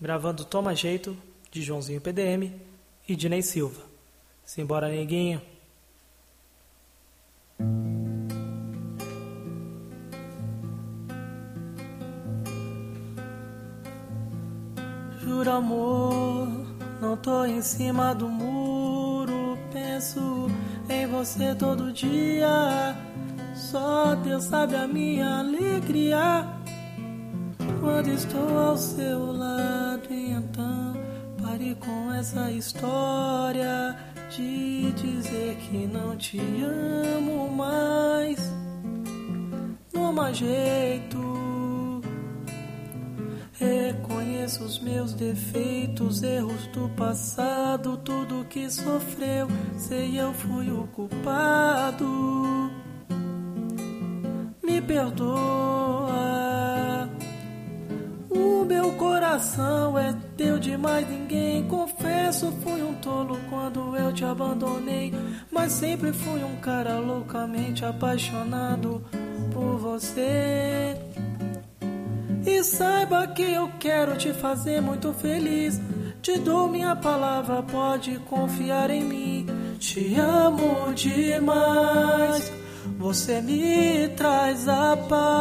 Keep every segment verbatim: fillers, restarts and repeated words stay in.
Gravando Toma Jeito, de Joãozinho P D M e Dinei Silva. Simbora, neguinho. Juro, amor, não tô em cima do muro. Penso em você todo dia. Só Deus sabe a minha alegria quando estou ao seu lado. Então pare com essa história de dizer que não te amo mais. Toma jeito, reconheço os meus defeitos, erros do passado, tudo que sofreu, sei eu fui o culpado. Me perdoa, o meu coração é teu demais, ninguém. Confesso, fui um tolo quando eu te abandonei, mas sempre fui um cara loucamente apaixonado por você. E saiba que eu quero te fazer muito feliz. Te dou minha palavra, pode confiar em mim. Te amo demais, você me traz a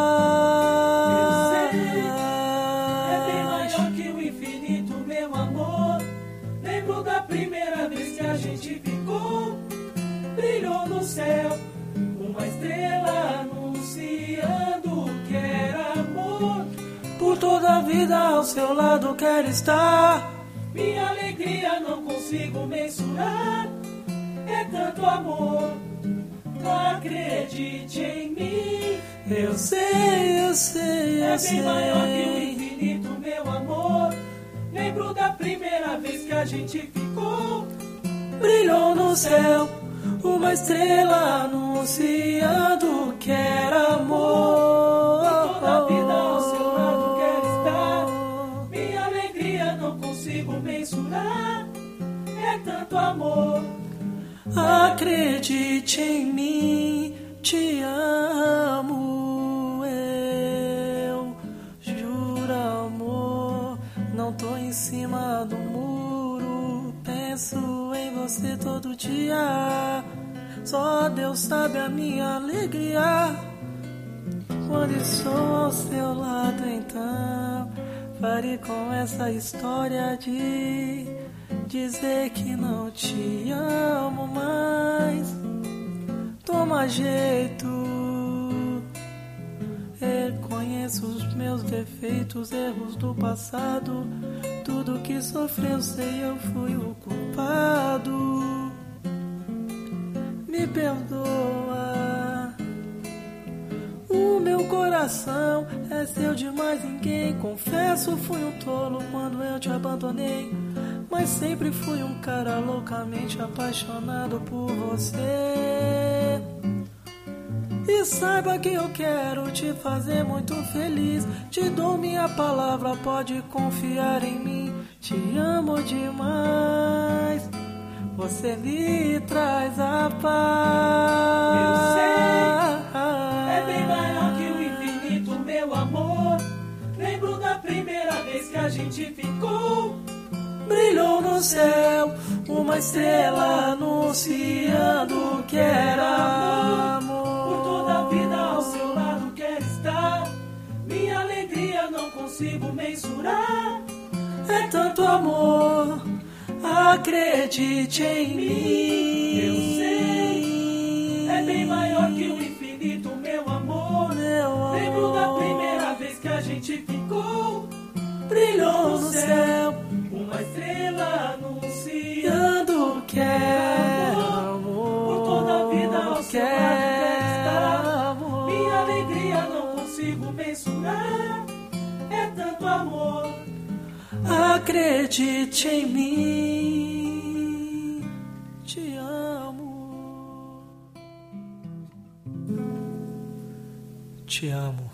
paz. Eu sei, é bem maior que o infinito, meu amor. Lembro da primeira vez que a gente ficou. Brilhou no céu uma estrela anunciando que era amor. Por toda a vida ao seu lado quero estar. Minha alegria não consigo mensurar. É tanto amor, acredite em mim. Eu sei, eu sei, eu É sei. bem maior que o infinito, meu amor. Lembro da primeira vez que a gente ficou. Brilhou no céu uma estrela anunciando que era amor. Por toda a vida ao seu lado quero estar. Minha alegria não consigo mensurar. É tanto amor. Acredite em mim, te amo, eu juro, amor, não tô em cima do muro. Penso em você todo dia, só Deus sabe a minha alegria quando estou ao seu lado. Então pare com essa história de dizer que não te amo mais. Toma jeito, reconheço os meus defeitos, erros do passado, tudo que sofreu, sei eu fui o culpado. Me perdoa, o meu coração é seu demais, ninguém. Confesso, fui um tolo quando eu te abandonei, mas sempre fui um cara loucamente apaixonado por você. E saiba que eu quero te fazer muito feliz. Te dou minha palavra, pode confiar em mim. Te amo demais, você me traz a paz. Eu sei, é bem maior que o infinito, meu amor. Lembro da primeira vez que a gente ficou. Brilhou no céu uma estrela anunciando que era amor. Por toda a vida ao seu lado quero estar. Minha alegria não consigo mensurar. É tanto amor, acredite em mim. Eu sei, é bem maior que o infinito, meu amor. Meu amor. Lembro da primeira vez que a gente ficou. Brilhou no céu uma estrela anunciando dando que é amor. Por toda a vida ao seu lado quero estar. amor. Minha alegria não consigo mensurar. É tanto amor. Acredite em mim, te amo, te amo.